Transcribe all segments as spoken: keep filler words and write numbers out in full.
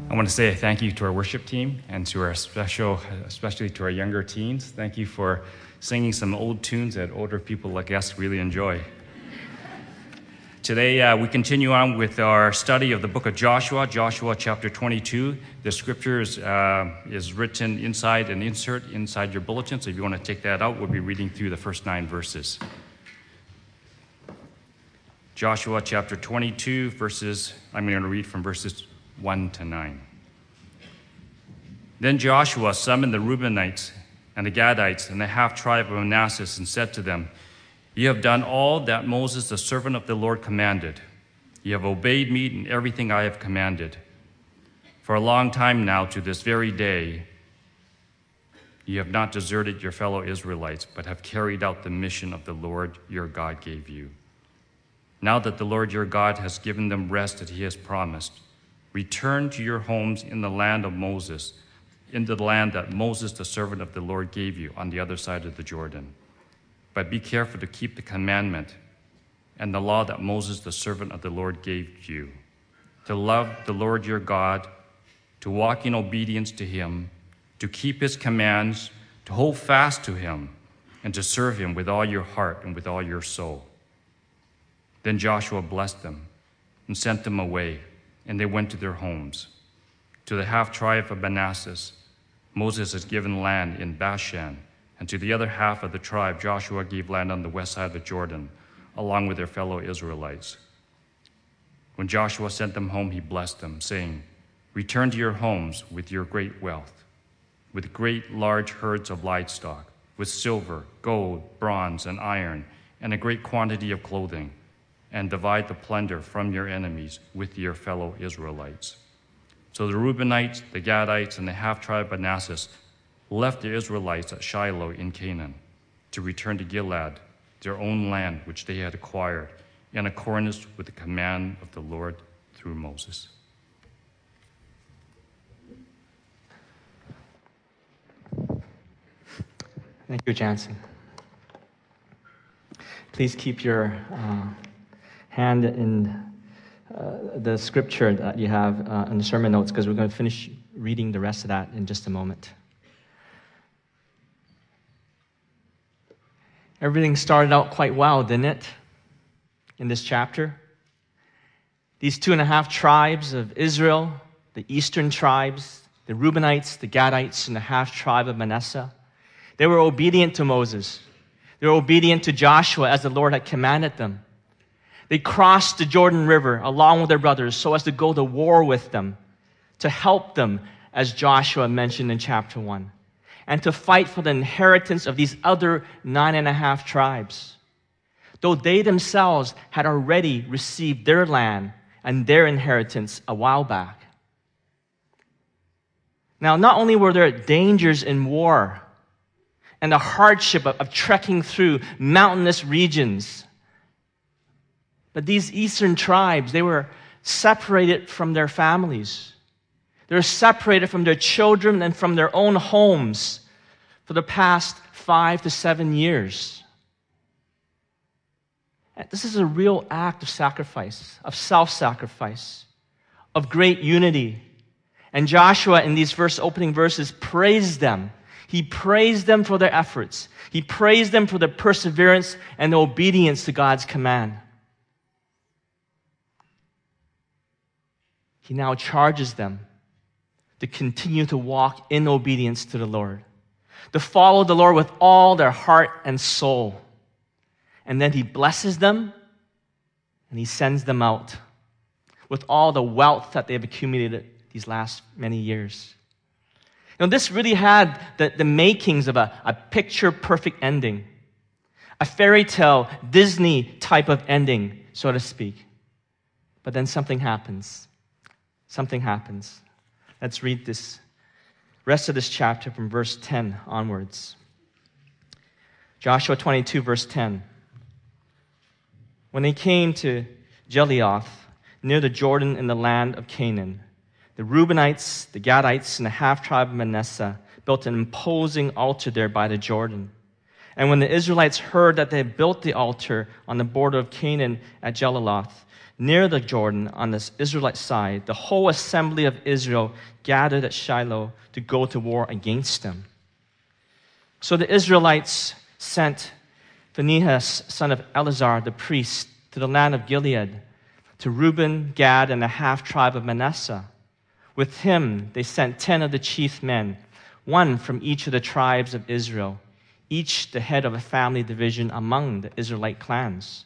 I want to say thank you to our worship team and to our special, especially to our younger teens. Thank you for singing some old tunes that older people like us really enjoy. Today, uh, we continue on with our study of the book of Joshua, Joshua chapter twenty-two. The scripture is, uh, is written inside an insert inside your bulletin, so if you want to take that out, we'll be reading through the first nine verses. Joshua chapter twenty-two, verses, I'm going to read from verses one to nine. Then Joshua summoned the Reubenites and the Gadites and the half-tribe of Manasseh and said to them, "You have done all that Moses, the servant of the Lord, commanded. You have obeyed me in everything I have commanded. For a long time now, to this very day, you have not deserted your fellow Israelites, but have carried out the mission of the Lord your God gave you. Now that the Lord your God has given them rest that he has promised, return to your homes in the land of Moses, in the land that Moses, the servant of the Lord, gave you on the other side of the Jordan. But be careful to keep the commandment and the law that Moses, the servant of the Lord, gave you, to love the Lord your God, to walk in obedience to him, to keep his commands, to hold fast to him, and to serve him with all your heart and with all your soul." Then Joshua blessed them and sent them away, and they went to their homes. To the half-tribe of Manasseh, Moses has given land in Bashan, and to the other half of the tribe, Joshua gave land on the west side of the Jordan, along with their fellow Israelites. When Joshua sent them home, he blessed them, saying, "Return to your homes with your great wealth, with great large herds of livestock, with silver, gold, bronze, and iron, and a great quantity of clothing, and divide the plunder from your enemies with your fellow Israelites." So the Reubenites, the Gadites, and the half-tribe of Manasseh left the Israelites at Shiloh in Canaan to return to Gilead, their own land which they had acquired, in accordance with the command of the Lord through Moses. Thank you, Jansen. Please keep your uh, hand in uh, the scripture that you have uh, in the sermon notes, because we're going to finish reading the rest of that in just a moment. Everything started out quite well, didn't it, in this chapter? These two and a half tribes of Israel, the eastern tribes, the Reubenites, the Gadites, and the half-tribe of Manasseh, they were obedient to Moses. They were obedient to Joshua as the Lord had commanded them. They crossed the Jordan River along with their brothers so as to go to war with them, to help them, as Joshua mentioned in chapter one, and to fight for the inheritance of these other nine and a half tribes, though they themselves had already received their land and their inheritance a while back. Now, not only were there dangers in war and the hardship of, of trekking through mountainous regions, but these eastern tribes, they were separated from their families. They were separated from their children and from their own homes for the past five to seven years. And this is a real act of sacrifice, of self-sacrifice, of great unity. And Joshua, in these verse opening verses, praised them. He praised them for their efforts. He praised them for their perseverance and their obedience to God's command. He now charges them to continue to walk in obedience to the Lord, to follow the Lord with all their heart and soul. And then he blesses them and he sends them out with all the wealth that they've accumulated these last many years. Now, this really had the, the makings of a, a picture-perfect ending, a fairy tale, Disney type of ending, so to speak. But then something happens. Something happens. Let's read this rest of this chapter from verse ten onwards. Joshua twenty-two, verse ten. When they came to Jeliath, near the Jordan in the land of Canaan, the Reubenites, the Gadites, and the half-tribe of Manasseh built an imposing altar there by the Jordan. And when the Israelites heard that they had built the altar on the border of Canaan at Jeliath, near the Jordan on the Israelite side, the whole assembly of Israel gathered at Shiloh to go to war against them. So the Israelites sent Phinehas, son of Eleazar, the priest, to the land of Gilead, to Reuben, Gad, and the half-tribe of Manasseh. With him they sent ten of the chief men, one from each of the tribes of Israel, each the head of a family division among the Israelite clans.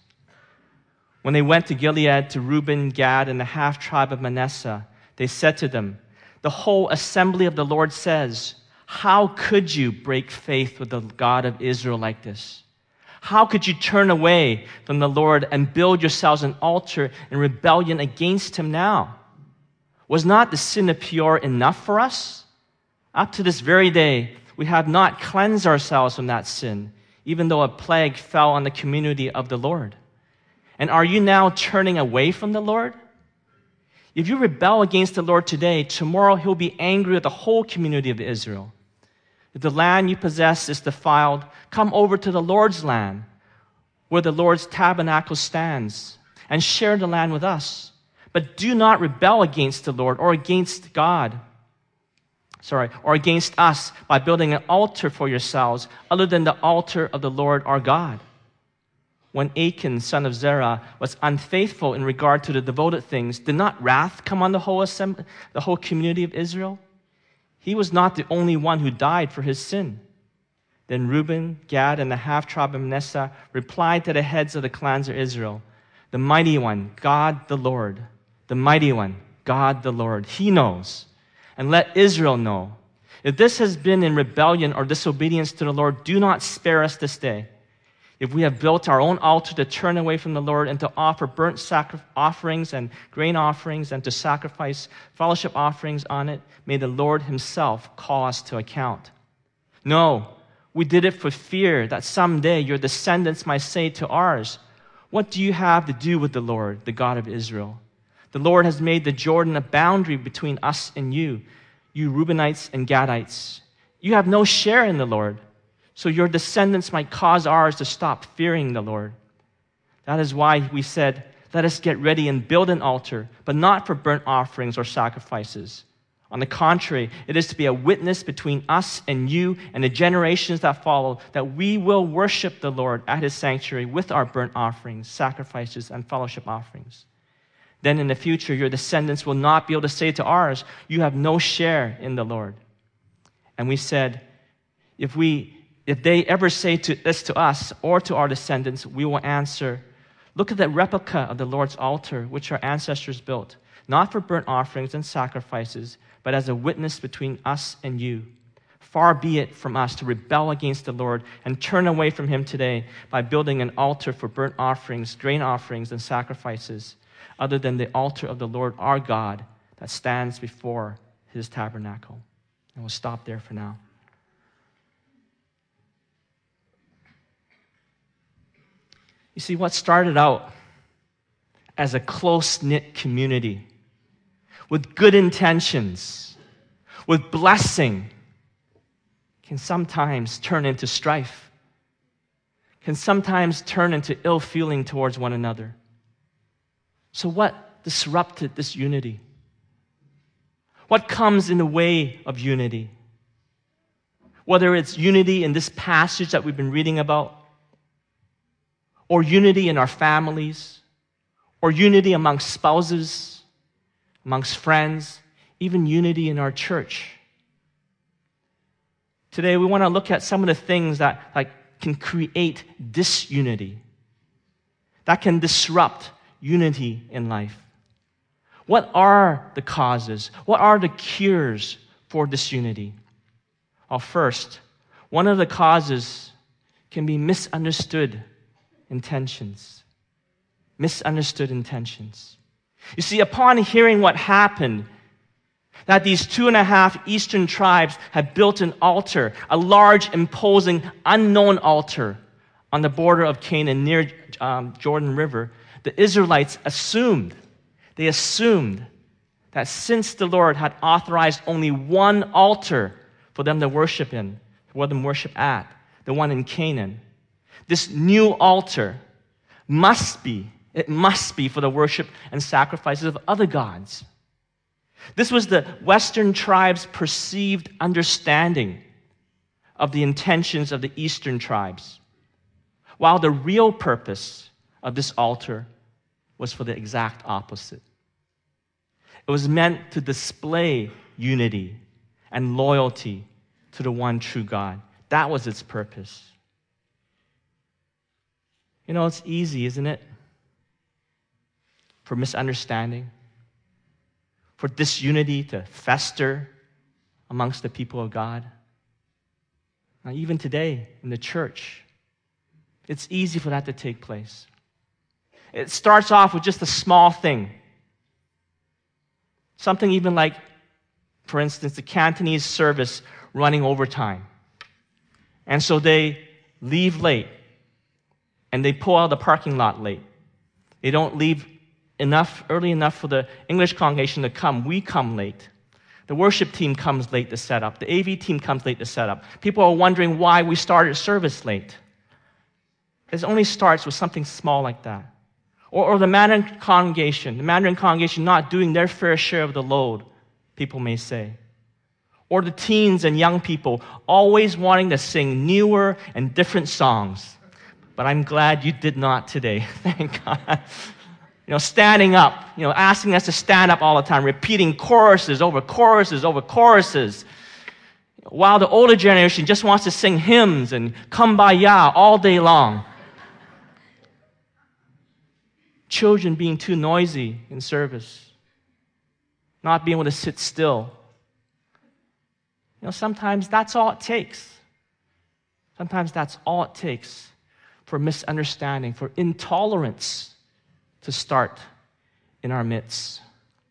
When they went to Gilead, to Reuben, Gad, and the half-tribe of Manasseh, they said to them, "The whole assembly of the Lord says, how could you break faith with the God of Israel like this? How could you turn away from the Lord and build yourselves an altar in rebellion against him now? Was not the sin of Peor enough for us? Up to this very day, we have not cleansed ourselves from that sin, even though a plague fell on the community of the Lord. And are you now turning away from the Lord? If you rebel against the Lord today, tomorrow he'll be angry with the whole community of Israel. If the land you possess is defiled, come over to the Lord's land, where the Lord's tabernacle stands, and share the land with us. But do not rebel against the Lord or against God, sorry, or against us by building an altar for yourselves other than the altar of the Lord our God." When Achan, son of Zerah, was unfaithful in regard to the devoted things, did not wrath come on the whole assembly, the whole community of Israel? He was not the only one who died for his sin. Then Reuben, Gad, and the half-tribe of Manasseh replied to the heads of the clans of Israel, "The mighty one, God the Lord, the mighty one, God the Lord, he knows. And let Israel know. If this has been in rebellion or disobedience to the Lord, do not spare us this day. If we have built our own altar to turn away from the Lord and to offer burnt sacri- offerings and grain offerings and to sacrifice fellowship offerings on it, may the Lord himself call us to account. No, we did it for fear that someday your descendants might say to ours, 'What do you have to do with the Lord, the God of Israel? The Lord has made the Jordan a boundary between us and you, you Reubenites and Gadites. You have no share in the Lord, so your descendants might cause ours to stop fearing the Lord.' That is why we said, 'Let us get ready and build an altar, but not for burnt offerings or sacrifices. On the contrary, it is to be a witness between us and you and the generations that follow, that we will worship the Lord at his sanctuary with our burnt offerings, sacrifices, and fellowship offerings. Then in the future, your descendants will not be able to say to ours, 'You have no share in the Lord.' And we said, if we If they ever say to this to us or to our descendants, we will answer, 'Look at that replica of the Lord's altar, which our ancestors built, not for burnt offerings and sacrifices, but as a witness between us and you. Far be it from us to rebel against the Lord and turn away from him today by building an altar for burnt offerings, grain offerings, and sacrifices, other than the altar of the Lord our God that stands before his tabernacle.'" And we'll stop there for now. You see, what started out as a close-knit community with good intentions, with blessing, can sometimes turn into strife, can sometimes turn into ill feeling towards one another. So what disrupted this unity? What comes in the way of unity? Whether it's unity in this passage that we've been reading about, or unity in our families, or unity amongst spouses, amongst friends, even unity in our church. Today, we want to look at some of the things that like, can create disunity, that can disrupt unity in life. What are the causes? What are the cures for disunity? Well, first, one of the causes can be misunderstood intentions. Misunderstood intentions. You see, upon hearing what happened, that these two and a half eastern tribes had built an altar, a large, imposing, unknown altar on the border of Canaan near um, Jordan River, the Israelites assumed, they assumed that since the Lord had authorized only one altar for them to worship in, for them to worship at, the one in Canaan, this new altar must be It must be for the worship and sacrifices of other gods. This was the Western tribes' perceived understanding of the intentions of the Eastern tribes, while the real purpose of this altar was for the exact opposite. It was meant to display unity and loyalty to the one true God. That was its purpose. You know, it's easy, isn't it? For misunderstanding, for disunity to fester amongst the people of God. Now, even today in the church, it's easy for that to take place. It starts off with just a small thing. Something even like, for instance, the Cantonese service running overtime. And so they leave late, and they pull out of the parking lot late. They don't leave enough, early enough for the English congregation to come. We come late. The worship team comes late to set up. The A V team comes late to set up. People are wondering why we started service late. It only starts with something small like that. Or, or the Mandarin congregation, the Mandarin congregation not doing their fair share of the load, people may say. Or the teens and young people always wanting to sing newer and different songs. But I'm glad you did not today. Thank God. You know, standing up, you know, asking us to stand up all the time, repeating choruses over choruses over choruses, while the older generation just wants to sing hymns and kumbaya all day long. Children being too noisy in service, not being able to sit still. You know, sometimes that's all it takes. Sometimes that's all it takes for misunderstanding, for intolerance to start in our midst.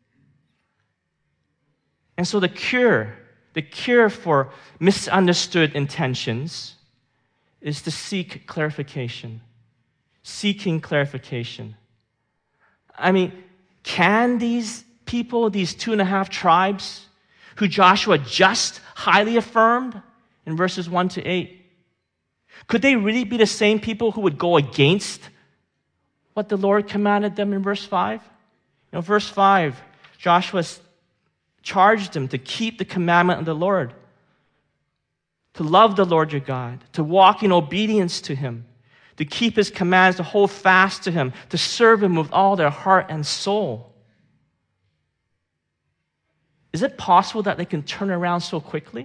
And so the cure, the cure for misunderstood intentions is to seek clarification. Seeking clarification. I mean, can these people, these two and a half tribes, who Joshua just highly affirmed in verses one to eight, could they really be the same people who would go against what the Lord commanded them in verse five? You know, verse five, Joshua charged them to keep the commandment of the Lord, to love the Lord your God, to walk in obedience to Him, to keep His commands, to hold fast to Him, to serve Him with all their heart and soul. Is it possible that they can turn around so quickly?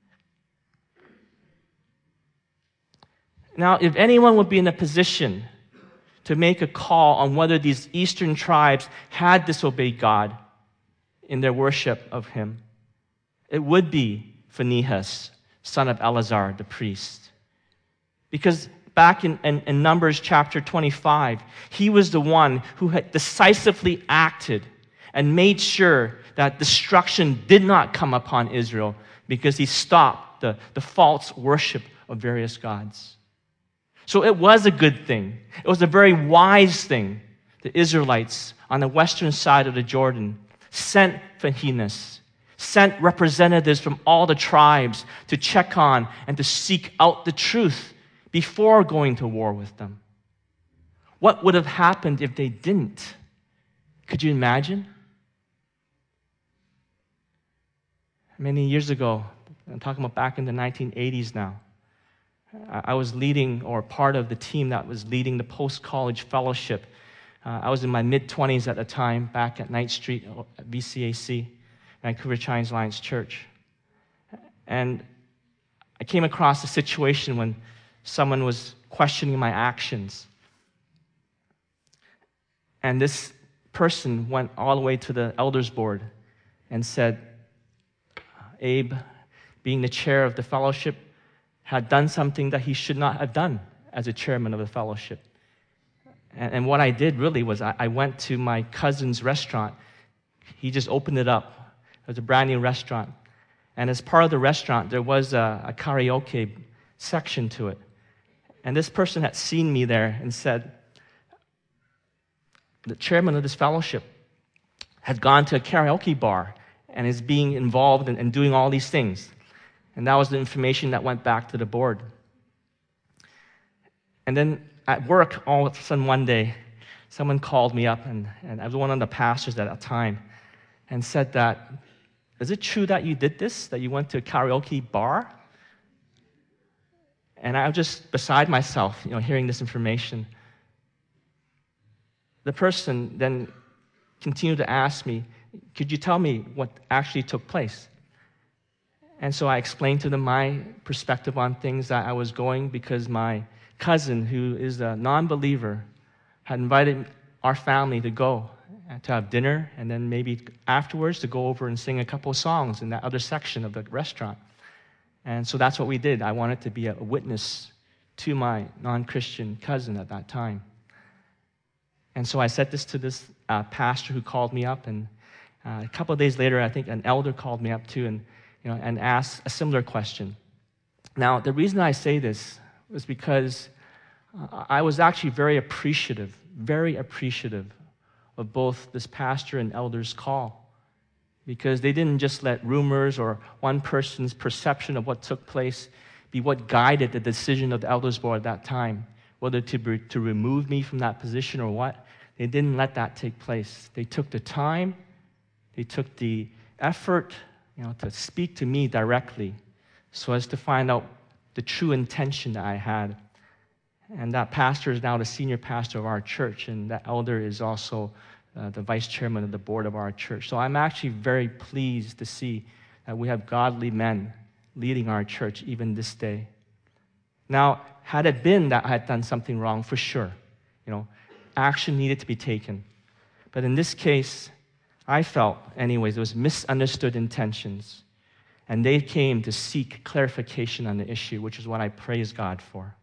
Now, if anyone would be in a position to make a call on whether these eastern tribes had disobeyed God in their worship of Him, it would be Phinehas, son of Eleazar, the priest. Because back in, in, in Numbers chapter twenty-five, he was the one who had decisively acted and made sure that destruction did not come upon Israel because he stopped the, the false worship of various gods. So it was a good thing. It was a very wise thing. The Israelites on the western side of the Jordan sent Phinehas, sent representatives from all the tribes to check on and to seek out the truth before going to war with them. What would have happened if they didn't? Could you imagine? Many years ago, I'm talking about back in the nineteen eighties now, I was leading, or part of the team that was leading the post-college fellowship. Uh, I was in my mid-twenties at the time, back at Knight Street at V C A C, Vancouver Chinese Alliance Church. And I came across a situation when someone was questioning my actions. And this person went all the way to the elders board and said, Abe, being the chair of the fellowship, had done something that he should not have done as a chairman of the fellowship. And, and what I did really was I, I went to my cousin's restaurant. He just opened it up. It was a brand new restaurant. And as part of the restaurant, there was a, a karaoke section to it. And this person had seen me there and said, the chairman of this fellowship had gone to a karaoke bar and is being involved in, in doing all these things. And that was the information that went back to the board. And then at work, all of a sudden one day, someone called me up, and, and I was one of the pastors at that time, and said that, is it true that you did this, that you went to a karaoke bar? And I was just beside myself, you know, hearing this information. The person then continued to ask me, could you tell me what actually took place? And so I explained to them my perspective on things, that I was going because my cousin, who is a non-believer, had invited our family to go to have dinner, and then maybe afterwards to go over and sing a couple of songs in that other section of the restaurant. And so that's what we did. I wanted to be a witness to my non-Christian cousin at that time. And so I said this to this uh, pastor who called me up, and uh, a couple of days later, I think an elder called me up too, and you know, and asked a similar question. Now, the reason I say this was because uh, I was actually very appreciative, very appreciative of both this pastor and elder's call, because they didn't just let rumors or one person's perception of what took place be what guided the decision of the elders board at that time, whether to, be, to remove me from that position or what. They didn't let that take place. They took the time, they took the effort, you know, to speak to me directly so as to find out the true intention that I had. And that pastor is now the senior pastor of our church, and that elder is also uh, the vice chairman of the board of our church. So I'm actually very pleased to see that we have godly men leading our church even this day. Now, had it been that I had done something wrong, for sure, you know, action needed to be taken. But in this case, I felt, anyways, it was misunderstood intentions, and they came to seek clarification on the issue, which is what I praise God for.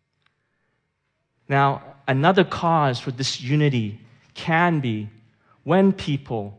Now, another cause for disunity can be when people,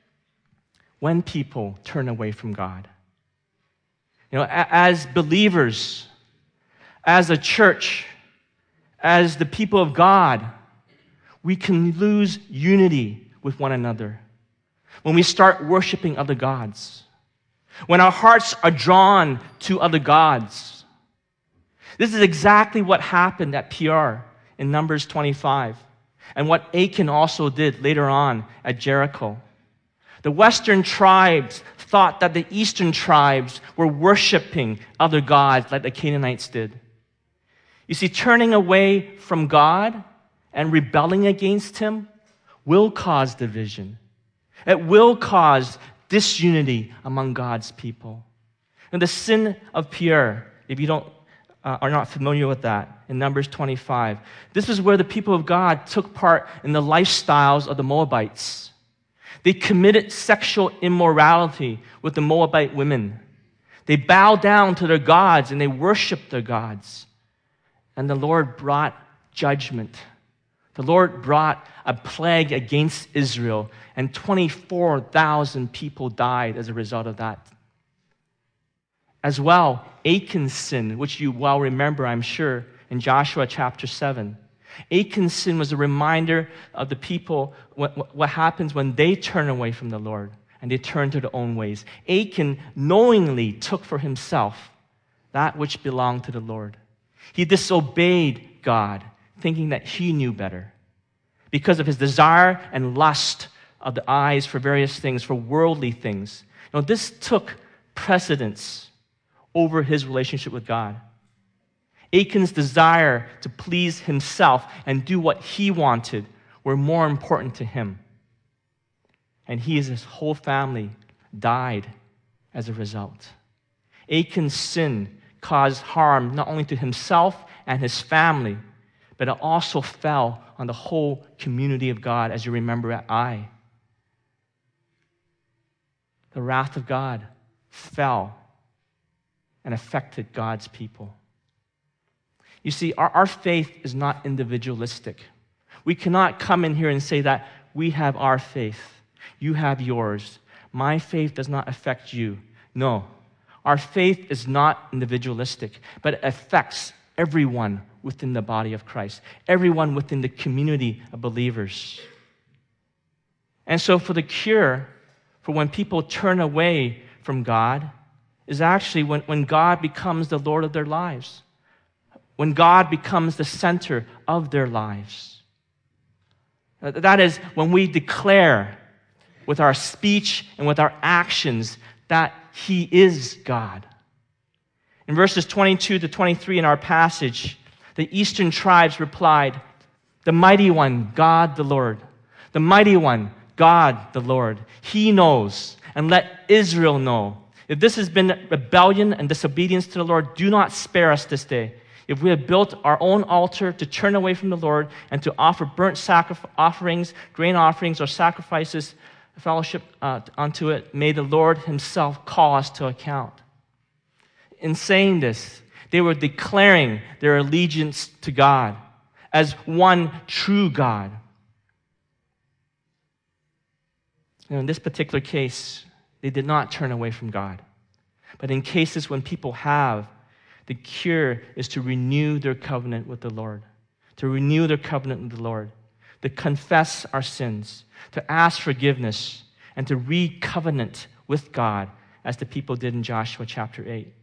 when people turn away from God. You know, as believers, as a church, as the people of God, we can lose unity with one another when we start worshiping other gods, when our hearts are drawn to other gods. This is exactly what happened at Peor in Numbers twenty-five, and what Achan also did later on at Jericho. The western tribes thought that the eastern tribes were worshiping other gods like the Canaanites did. You see, turning away from God and rebelling against Him will cause division. It will cause disunity among God's people. And the sin of Peor, if you don't uh, are not familiar with that, in Numbers twenty-five, this is where the people of God took part in the lifestyles of the Moabites. They committed sexual immorality with the Moabite women. They bowed down to their gods and they worshiped their gods. And the Lord brought judgment. The Lord brought a plague against Israel, and twenty-four thousand people died as a result of that. As well, Achan's sin, which you well remember, I'm sure, in Joshua chapter seven. Achan's sin was a reminder of the people, what, what happens when they turn away from the Lord and they turn to their own ways. Achan knowingly took for himself that which belonged to the Lord. He disobeyed God, thinking that he knew better, because of his desire and lust of the eyes for various things, for worldly things. Now, this took precedence over his relationship with God. Achan's desire to please himself and do what he wanted were more important to him. And he and his whole family died as a result. Achan's sin caused harm not only to himself and his family, but it also fell on the whole community of God, as you remember at Ai. The wrath of God fell and affected God's people. You see, our, our faith is not individualistic. We cannot come in here and say that we have our faith, you have yours. My faith does not affect you. No, our faith is not individualistic, but it affects everyone within the body of Christ, everyone within the community of believers. And so for the cure for when people turn away from God is actually when, when God becomes the Lord of their lives, when God becomes the center of their lives. That is when we declare with our speech and with our actions that He is God. In verses twenty-two to twenty-three in our passage, the eastern tribes replied, "The mighty one, God the Lord. The mighty one, God the Lord. He knows, and let Israel know. If this has been rebellion and disobedience to the Lord, do not spare us this day. If we have built our own altar to turn away from the Lord and to offer burnt sacrifice offerings, grain offerings, or sacrifices, fellowship uh, unto it, may the Lord Himself call us to account." In saying this, they were declaring their allegiance to God as one true God. You know, in this particular case, they did not turn away from God. But in cases when people have, the cure is to renew their covenant with the Lord, to renew their covenant with the Lord, to confess our sins, to ask forgiveness, and to re-covenant with God as the people did in Joshua chapter eight.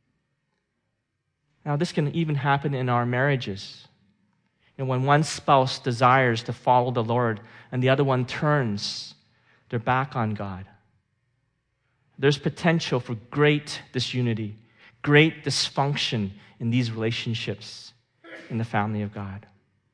Now, this can even happen in our marriages. And when one spouse desires to follow the Lord and the other one turns their back on God, there's potential for great disunity, great dysfunction in these relationships in the family of God.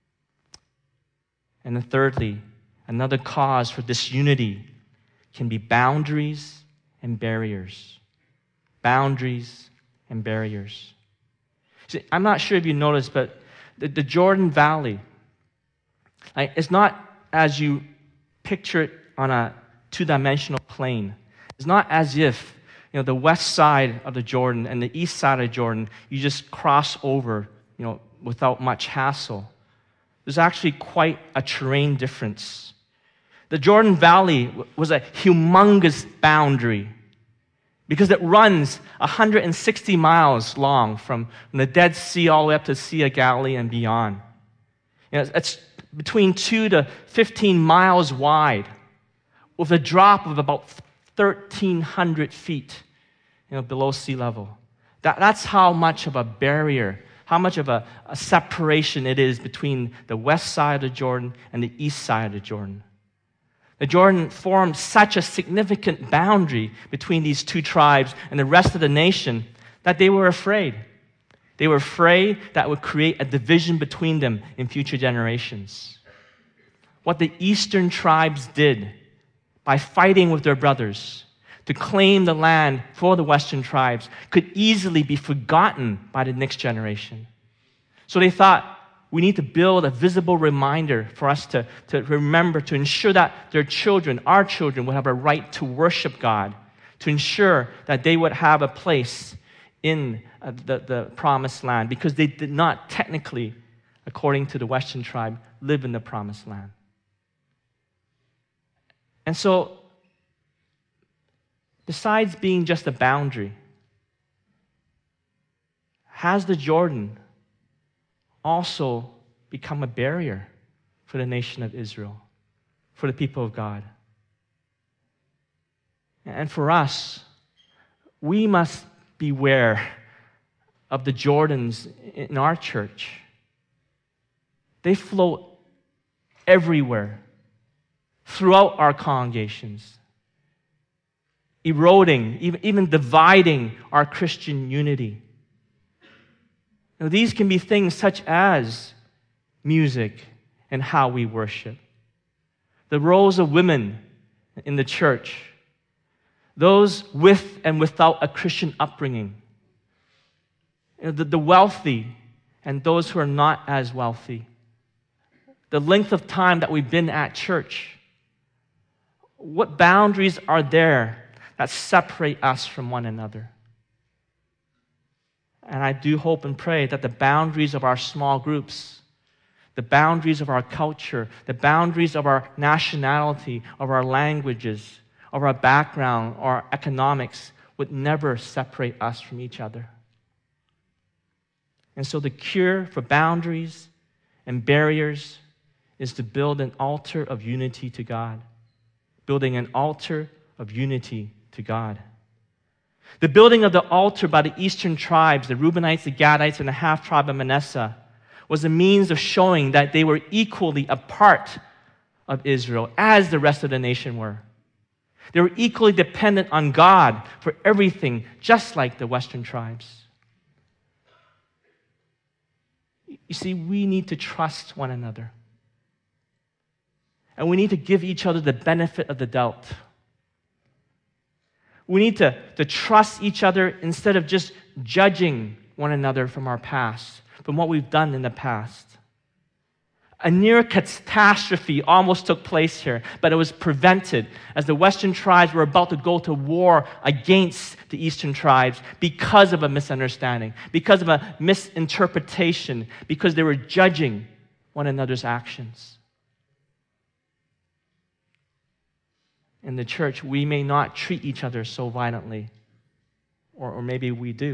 And then thirdly, another cause for disunity can be boundaries and barriers. Boundaries and barriers. See, I'm not sure if you noticed, but the, the Jordan Valley, like, it's not as you picture it on a two-dimensional plane. It's not as if, you know, the west side of the Jordan and the east side of Jordan, you just cross over, you know, without much hassle. There's actually quite a terrain difference. The Jordan Valley was a humongous boundary because it runs one hundred sixty miles long from the Dead Sea all the way up to the Sea of Galilee and beyond. You know, it's between two to fifteen miles wide with a drop of about thirteen hundred feet, you know, below sea level. That, that's how much of a barrier, how much of a, a separation it is between the west side of the Jordan and the east side of the Jordan. The Jordan formed such a significant boundary between these two tribes and the rest of the nation that they were afraid. They were afraid that would create a division between them in future generations. What the eastern tribes did by fighting with their brothers to claim the land for the western tribes could easily be forgotten by the next generation. So they thought, we need to build a visible reminder for us to, to remember, to ensure that their children, our children, would have a right to worship God, to ensure that they would have a place in uh, the, the promised land, because they did not technically, according to the western tribe, live in the promised land. And so, besides being just a boundary, has the Jordan also become a barrier for the nation of Israel, for the people of God? And for us, we must beware of the Jordans in our church. They flow everywhere, throughout our congregations, eroding, even, even dividing our Christian unity. Now, these can be things such as music and how we worship, the roles of women in the church, those with and without a Christian upbringing, you know, the, the wealthy and those who are not as wealthy, the length of time that we've been at church. What boundaries are there that separate us from one another? And I do hope and pray that the boundaries of our small groups, the boundaries of our culture, the boundaries of our nationality, of our languages, of our background, our economics would never separate us from each other. And so the cure for boundaries and barriers is to build an altar of unity to God. Building an altar of unity to God. The building of the altar by the eastern tribes, the Reubenites, the Gadites, and the half-tribe of Manasseh, was a means of showing that they were equally a part of Israel, as the rest of the nation were. They were equally dependent on God for everything, just like the Western tribes. You see, we need to trust one another. And we need to give each other the benefit of the doubt. We need to, to trust each other instead of just judging one another from our past, from what we've done in the past. A near catastrophe almost took place here, but it was prevented as the Western tribes were about to go to war against the Eastern tribes because of a misunderstanding, because of a misinterpretation, because they were judging one another's actions. In the church, we may not treat each other so violently, or, or maybe we do.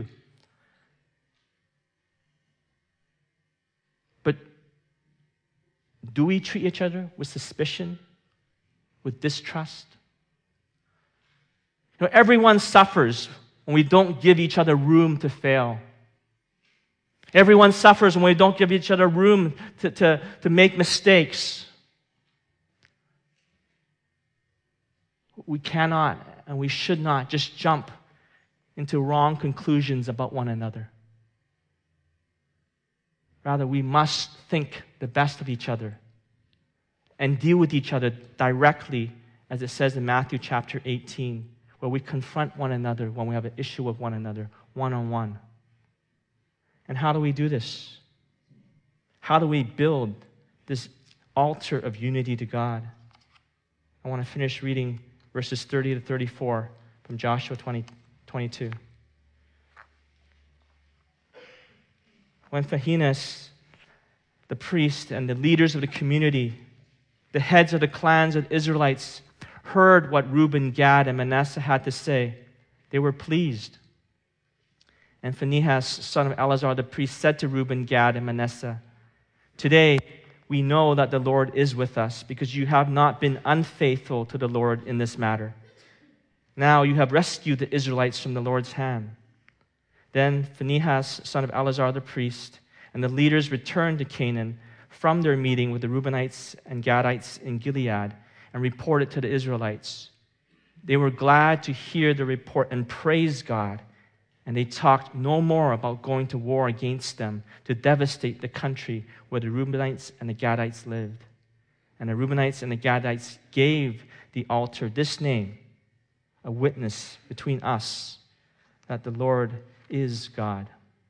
But do we treat each other with suspicion, with distrust? You know, everyone suffers when we don't give each other room to fail. Everyone suffers when we don't give each other room to, to, to make mistakes. We cannot and we should not just jump into wrong conclusions about one another. Rather, we must think the best of each other and deal with each other directly, as it says in Matthew chapter eighteen, where we confront one another when we have an issue with one another, one-on-one. And how do we do this? How do we build this altar of unity to God? I want to finish reading verses thirty to thirty-four from Joshua twenty, twenty-two. When Phinehas, the priest, and the leaders of the community, the heads of the clans of the Israelites, heard what Reuben, Gad, and Manasseh had to say, they were pleased. And Phinehas, son of Eleazar the priest, said to Reuben, Gad, and Manasseh, "Today we know that the Lord is with us, because you have not been unfaithful to the Lord in this matter. Now you have rescued the Israelites from the Lord's hand." Then Phinehas, son of Eleazar the priest, and the leaders returned to Canaan from their meeting with the Reubenites and Gadites in Gilead and reported to the Israelites. They were glad to hear the report and praised God, and they talked no more about going to war against them to devastate the country where the Reubenites and the Gadites lived. And the Reubenites and the Gadites gave the altar this name, a witness between us that the Lord is God.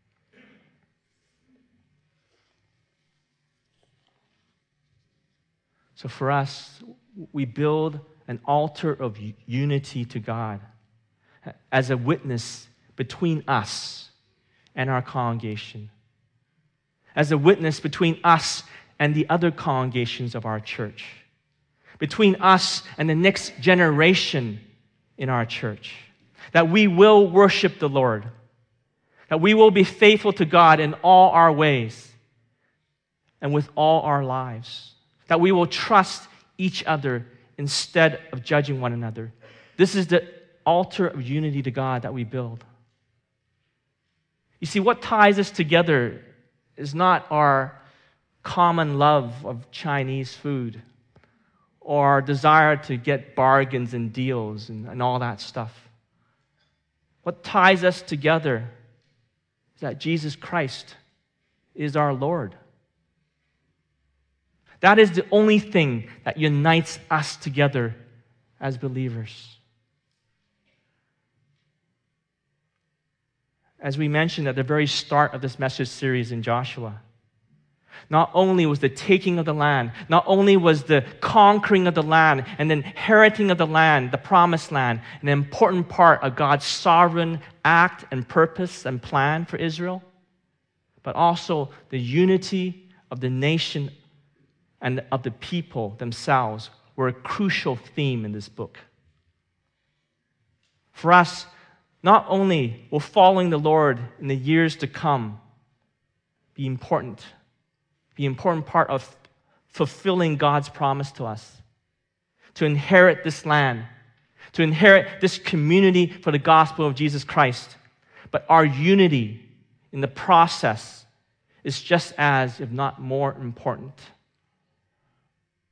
So for us, we build an altar of unity to God as a witness between us and our congregation, as a witness between us and the other congregations of our church, between us and the next generation in our church, that we will worship the Lord, that we will be faithful to God in all our ways and with all our lives, that we will trust each other instead of judging one another. This is the altar of unity to God that we build. You see, what ties us together is not our common love of Chinese food or our desire to get bargains and deals and, and all that stuff. What ties us together is that Jesus Christ is our Lord. That is the only thing that unites us together as believers. As we mentioned at the very start of this message series in Joshua, not only was the taking of the land, not only was the conquering of the land and the inheriting of the land, the promised land, an important part of God's sovereign act and purpose and plan for Israel, but also the unity of the nation and of the people themselves were a crucial theme in this book. For us, not only will following the Lord in the years to come be important, be an important part of fulfilling God's promise to us, to inherit this land, to inherit this community for the gospel of Jesus Christ, but our unity in the process is just as, if not more important.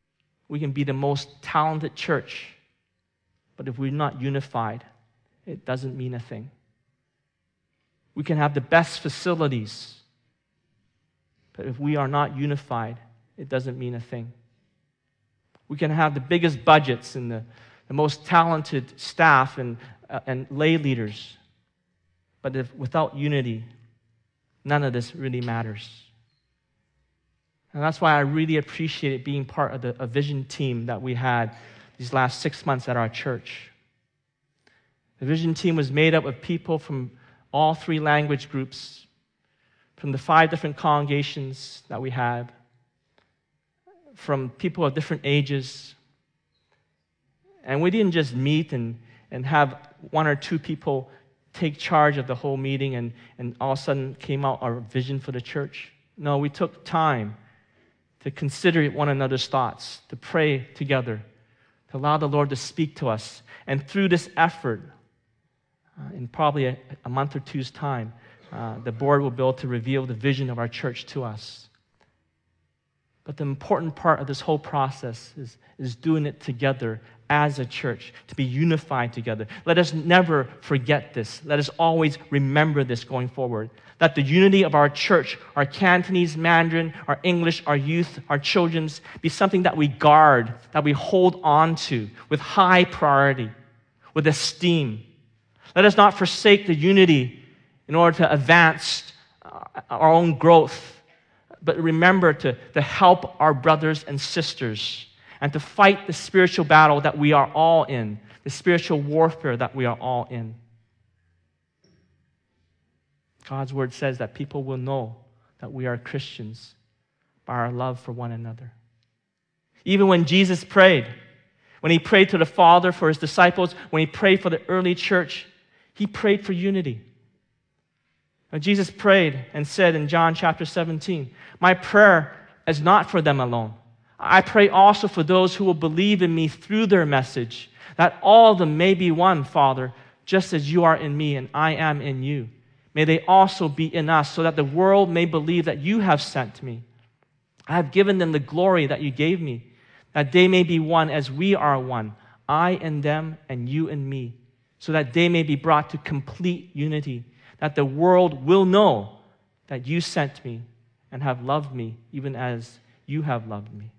We can be the most talented church, but if we're not unified, it doesn't mean a thing. We can have the best facilities, but if we are not unified, it doesn't mean a thing. We can have the biggest budgets and the, the most talented staff and, uh, and lay leaders, but if without unity, none of this really matters. And that's why I really appreciated being part of the a vision team that we had these last six months at our church. The vision team was made up of people from all three language groups, from the five different congregations that we have, from people of different ages. And we didn't just meet and, and have one or two people take charge of the whole meeting and, and all of a sudden came out our vision for the church. No, we took time to consider one another's thoughts, to pray together, to allow the Lord to speak to us. And through this effort, uh, in probably a, a month or two's time, uh, the board will be able to reveal the vision of our church to us. But the important part of this whole process is, is doing it together as a church, to be unified together. Let us never forget this. Let us always remember this going forward. That the unity of our church, our Cantonese, Mandarin, our English, our youth, our children's, be something that we guard, that we hold on to with high priority, with esteem. Let us not forsake the unity in order to advance our own growth, but remember to, to help our brothers and sisters and to fight the spiritual battle that we are all in, the spiritual warfare that we are all in. God's word says that people will know that we are Christians by our love for one another. Even when Jesus prayed, when he prayed to the Father for his disciples, when he prayed for the early church, he prayed for unity. Now, Jesus prayed and said in John chapter seventeen, "My prayer is not for them alone. I pray also for those who will believe in me through their message, that all of them may be one, Father, just as you are in me and I am in you. May they also be in us, so that the world may believe that you have sent me. I have given them the glory that you gave me, that they may be one as we are one, I and them and you and me, so that they may be brought to complete unity, that the world will know that you sent me and have loved me even as you have loved me."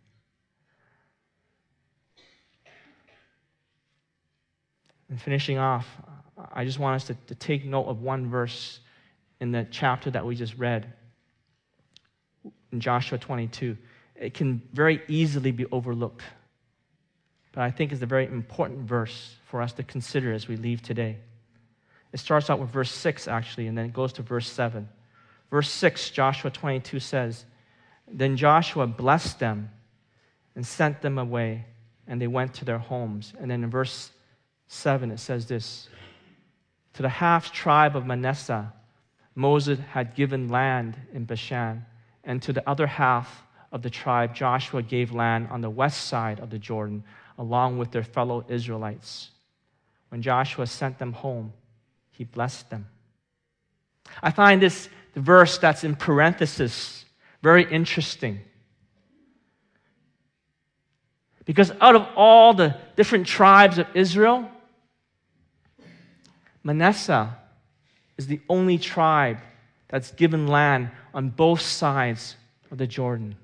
And finishing off, I just want us to, to take note of one verse in the chapter that we just read, in Joshua twenty-two. It can very easily be overlooked, but I think it's a very important verse for us to consider as we leave today. It starts out with verse six, actually, and then it goes to verse seven. Verse six, Joshua twenty-two says, "Then Joshua blessed them and sent them away, and they went to their homes." And then in verse seven, it says this, "To the half tribe of Manasseh, Moses had given land in Bashan, and to the other half of the tribe, Joshua gave land on the west side of the Jordan, along with their fellow Israelites. When Joshua sent them home, he blessed them." I find this verse that's in parenthesis very interesting. Because out of all the different tribes of Israel, Manasseh is the only tribe that's given land on both sides of the Jordan.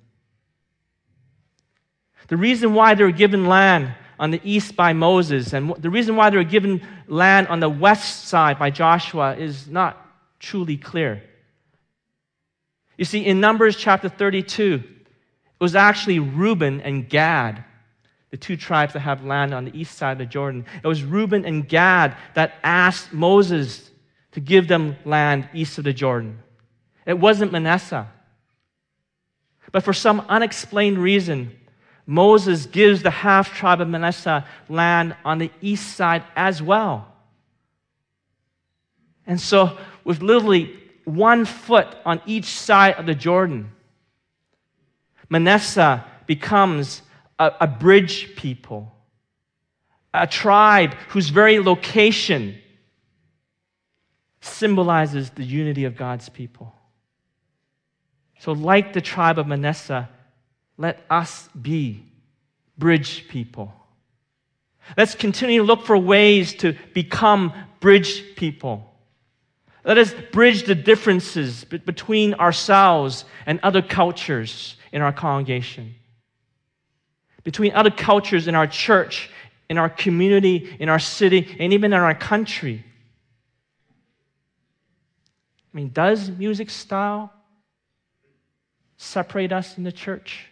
The reason why they were given land on the east by Moses and the reason why they were given land on the west side by Joshua is not truly clear. You see, in Numbers chapter thirty-two, it was actually Reuben and Gad, the two tribes that have land on the east side of the Jordan. It was Reuben and Gad that asked Moses to give them land east of the Jordan. It wasn't Manasseh. But for some unexplained reason, Moses gives the half tribe of Manasseh land on the east side as well. And so, with literally one foot on each side of the Jordan, Manasseh becomes a, a bridge people, a tribe whose very location symbolizes the unity of God's people. So like the tribe of Manasseh, let us be bridge people. Let's continue to look for ways to become bridge people. Let us bridge the differences between ourselves and other cultures in our congregation, between other cultures in our church, in our community, in our city, and even in our country. I mean, does music style separate us in the church?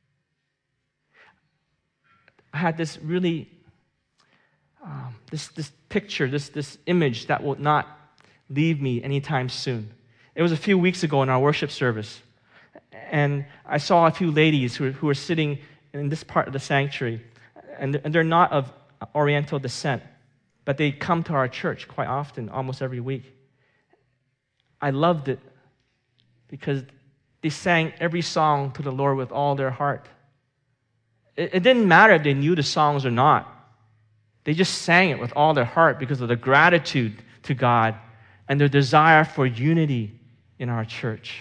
I had this really, um, this this picture, this this image that will not leave me anytime soon. It was a few weeks ago in our worship service, and I saw a few ladies who, who were sitting in this part of the sanctuary, and, and they're not of Oriental descent, but they come to our church quite often, almost every week. I loved it because they sang every song to the Lord with all their heart. It, it didn't matter if they knew the songs or not. They just sang it with all their heart because of the gratitude to God and their desire for unity in our church.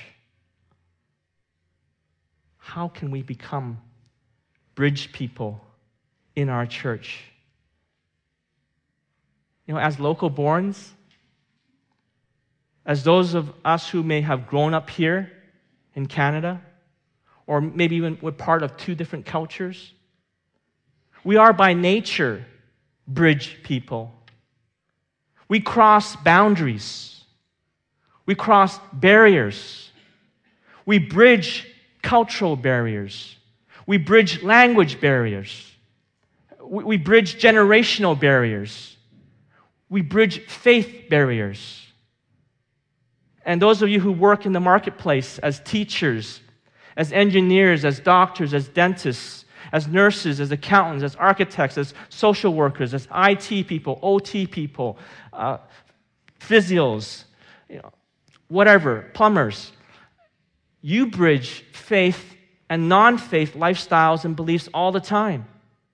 How can we become bridge people in our church? You know, as local borns, as those of us who may have grown up here in Canada, or maybe even we're part of two different cultures, we are by nature bridge people. We cross boundaries. We cross barriers. We bridge cultural barriers. We bridge language barriers. We, we bridge generational barriers. We bridge faith barriers. And those of you who work in the marketplace as teachers, as engineers, as doctors, as dentists, as nurses, as accountants, as architects, as social workers, as I T people, O T people, uh, physios, you know, whatever, plumbers, you bridge faith and non-faith lifestyles and beliefs all the time.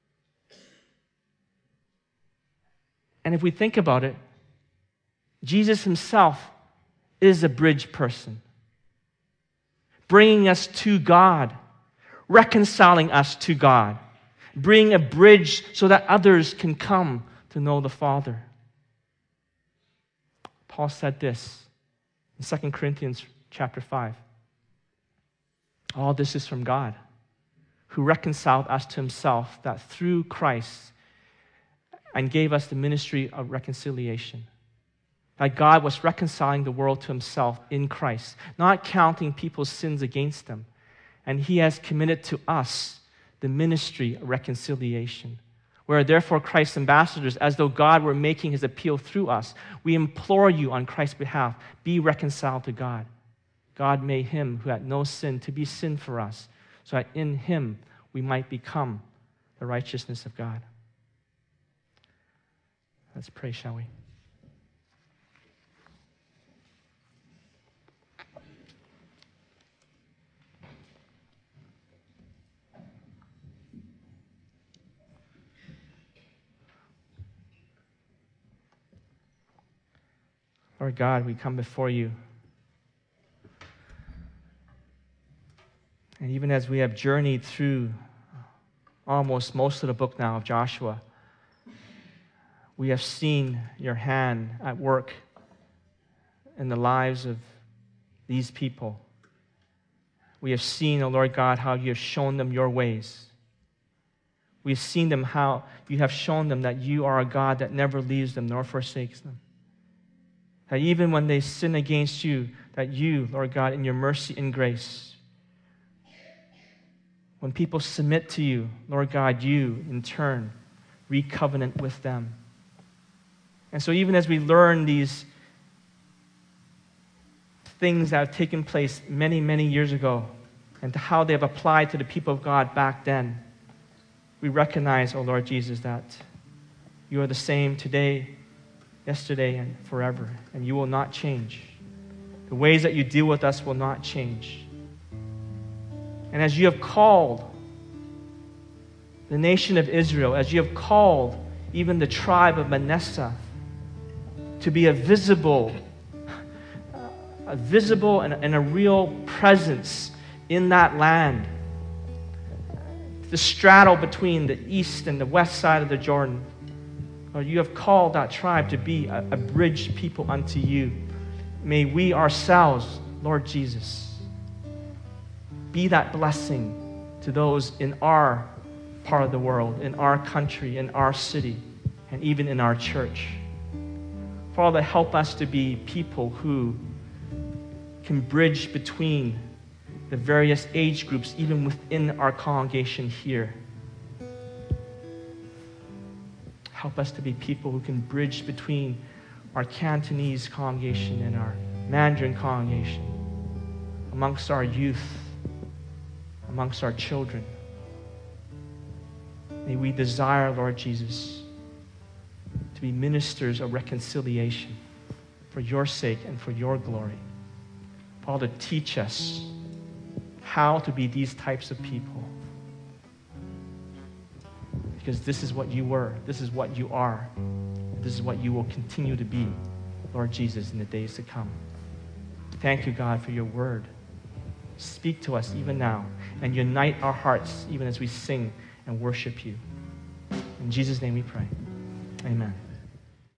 And if we think about it, Jesus himself is a bridge person, bringing us to God, reconciling us to God, bringing a bridge so that others can come to know the Father. Paul said this in Second Corinthians chapter five. All this is from God, who reconciled us to himself, that through Christ, and gave us the ministry of reconciliation. That God was reconciling the world to himself in Christ, not counting people's sins against them. And he has committed to us the ministry of reconciliation. We are therefore Christ's ambassadors, as though God were making his appeal through us. We implore you on Christ's behalf, be reconciled to God. God made him who had no sin to be sin for us, so that in him we might become the righteousness of God. Let's pray, shall we? Lord God, we come before you. And even as we have journeyed through almost most of the book now of Joshua, we have seen your hand at work in the lives of these people. We have seen, O Lord God, how you have shown them your ways. We have seen them how you have shown them that you are a God that never leaves them nor forsakes them. That even when they sin against you, that you, Lord God, in your mercy and grace, when people submit to you, Lord God, you, in turn, re-covenant with them. And so even as we learn these things that have taken place many, many years ago, and to how they have applied to the people of God back then, we recognize, O Lord Jesus, that you are the same today, yesterday, and forever, and you will not change. The ways that you deal with us will not change. And as you have called the nation of Israel, as you have called even the tribe of Manasseh to be a visible, a visible and, and a real presence in that land, the straddle between the east and the west side of the Jordan. Lord, you have called that tribe to be a, a bridge people unto you. May we ourselves, Lord Jesus, be that blessing to those in our part of the world, in our country, in our city, and even in our church. Father, help us to be people who can bridge between the various age groups, even within our congregation here. Help us to be people who can bridge between our Cantonese congregation and our Mandarin congregation, amongst our youth, amongst our children. May we desire, Lord Jesus, to be ministers of reconciliation for your sake and for your glory. Father, teach us how to be these types of people. Because this is what you were, this is what you are, this is what you will continue to be, Lord Jesus, in the days to come. Thank you, God, for your word. Speak to us even now and unite our hearts even as we sing and worship you. In Jesus' name we pray. Amen.